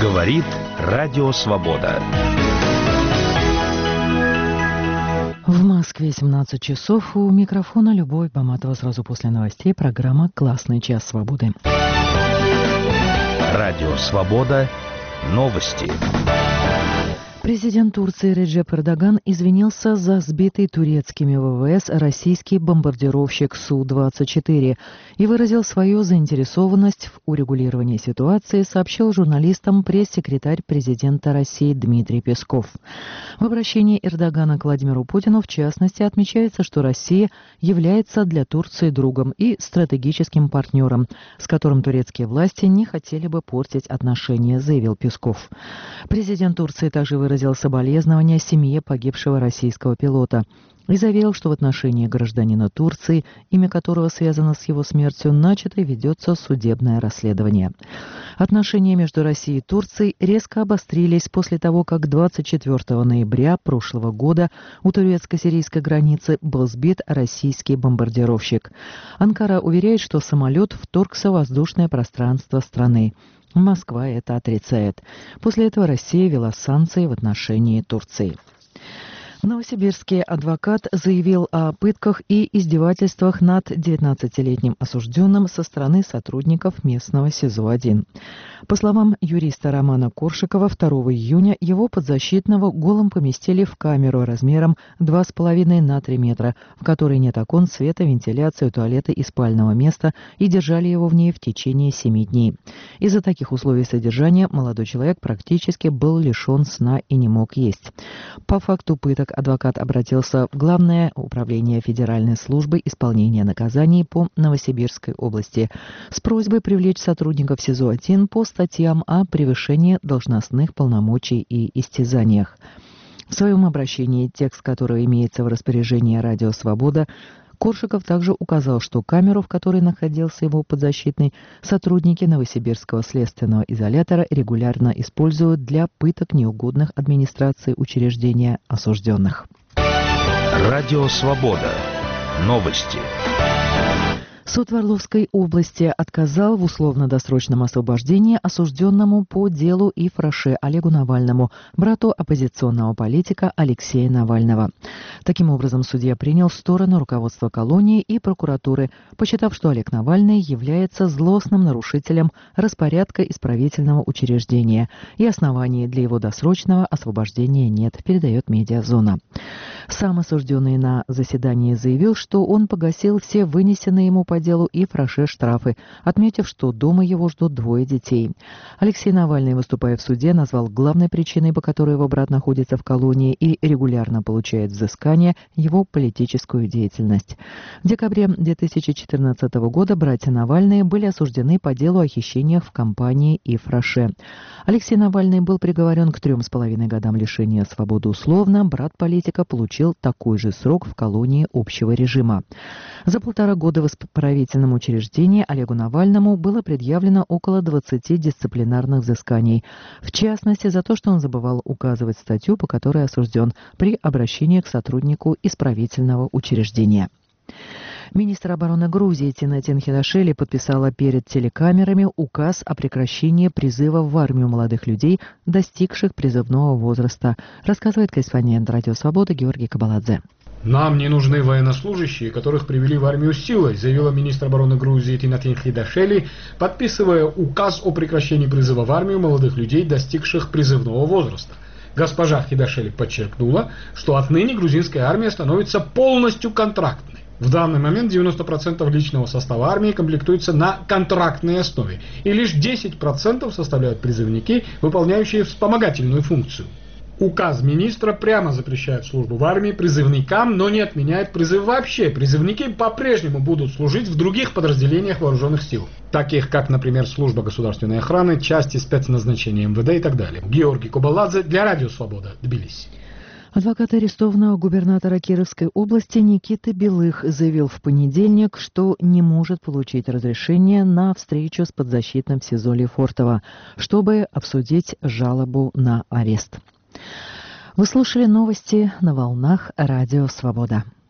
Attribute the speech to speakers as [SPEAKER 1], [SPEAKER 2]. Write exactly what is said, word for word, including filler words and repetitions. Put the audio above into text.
[SPEAKER 1] Говорит Радио Свобода.
[SPEAKER 2] В Москве семнадцать часов. У микрофона Любовь Баматова. Сразу после новостей программа «Классный час свободы».
[SPEAKER 1] Радио Свобода. Новости.
[SPEAKER 2] Президент Турции Реджеп Эрдоган извинился за сбитый турецкими ВВС российский бомбардировщик Су двадцать четыре и выразил свою заинтересованность в урегулировании ситуации, сообщил журналистам пресс-секретарь президента России Дмитрий Песков. В обращении Эрдогана к Владимиру Путину, в частности, отмечается, что Россия является для Турции другом и стратегическим партнером, с которым турецкие власти не хотели бы портить отношения, заявил Песков. Президент Турции также выразил выразил соболезнования семье погибшего российского пилота и заверил, что в отношении гражданина Турции, имя которого связано с его смертью, начато и ведется судебное расследование. Отношения между Россией и Турцией резко обострились после того, как двадцать четвёртого ноября прошлого года у турецко-сирийской границы был сбит российский бомбардировщик. Анкара уверяет, что самолет вторгся в воздушное пространство страны. Москва это отрицает. После этого Россия ввела санкции в отношении Турции. Новосибирский адвокат заявил о пытках и издевательствах над девятнадцатилетним осужденным со стороны сотрудников местного СИЗО один. По словам юриста Романа Коршикова, второго июня его подзащитного голым поместили в камеру размером два с половиной на три метра, в которой нет окон, света, вентиляции, туалета и спального места, и держали его в ней в течение семи дней. Из-за таких условий содержания молодой человек практически был лишен сна и не мог есть. По факту пыток адвокат обратился в Главное управление Федеральной службы исполнения наказаний по Новосибирской области с просьбой привлечь сотрудников СИЗО один по статьям о превышении должностных полномочий и истязаниях. В своем обращении, текст которого имеется в распоряжении «Радио Свобода», Коршиков также указал, что камеру, в которой находился его подзащитный, сотрудники Новосибирского следственного изолятора регулярно используют для пыток неугодных администрации учреждения осужденных.
[SPEAKER 1] Радио Свобода. Новости.
[SPEAKER 2] Суд в Орловской области отказал в условно-досрочном освобождении осужденному по делу Ифраше Олегу Навальному, брату оппозиционного политика Алексея Навального. Таким образом, судья принял сторону руководства колонии и прокуратуры, посчитав, что Олег Навальный является злостным нарушителем распорядка исправительного учреждения, и оснований для его досрочного освобождения нет, передает «Медиазона». Сам осужденный на заседании заявил, что он погасил все вынесенные ему по делу и Ифраше штрафы, отметив, что дома его ждут двое детей. Алексей Навальный, выступая в суде, назвал главной причиной, по которой его брат находится в колонии и регулярно получает взыскание, его политическую деятельность. В декабре две тысячи четырнадцатого года братья Навальные были осуждены по делу о хищениях в компании Ифраше. Алексей Навальный был приговорен к трем с половиной годам лишения свободы условно, брат политика получил такой же срок в колонии общего режима. За полтора года в исправительном учреждении Олегу Навальному было предъявлено около двадцати дисциплинарных взысканий, в частности за то, что он забывал указывать статью, по которой осужден, при обращении к сотруднику исправительного учреждения. Министр обороны Грузии Тинатин Хидашели подписала перед телекамерами указ о прекращении призыва в армию молодых людей, достигших призывного возраста, рассказывает корреспондент «Радио Свобода» Георгий Кабаладзе.
[SPEAKER 3] «Нам не нужны военнослужащие, которых привели в армию силой», заявила министр обороны Грузии Тинатин Хидашели, подписывая указ о прекращении призыва в армию молодых людей, достигших призывного возраста. Госпожа Хидашели подчеркнула, что отныне грузинская армия становится полностью контрактной. В данный момент девяносто процентов личного состава армии комплектуется на контрактной основе, и лишь десять процентов составляют призывники, выполняющие вспомогательную функцию. Указ министра прямо запрещает службу в армии призывникам, но не отменяет призыв вообще. Призывники по-прежнему будут служить в других подразделениях вооруженных сил, таких как, например, служба государственной охраны, части спецназначения эм вэ дэ и так далее. Георгий Кабаладзе для Радио Свобода, Тбилиси.
[SPEAKER 2] Адвокат арестованного губернатора Кировской области Никиты Белых заявил в понедельник, что не может получить разрешение на встречу с подзащитным в СИЗО Лефортово, чтобы обсудить жалобу на арест. Вы слушали новости на волнах Радио Свобода.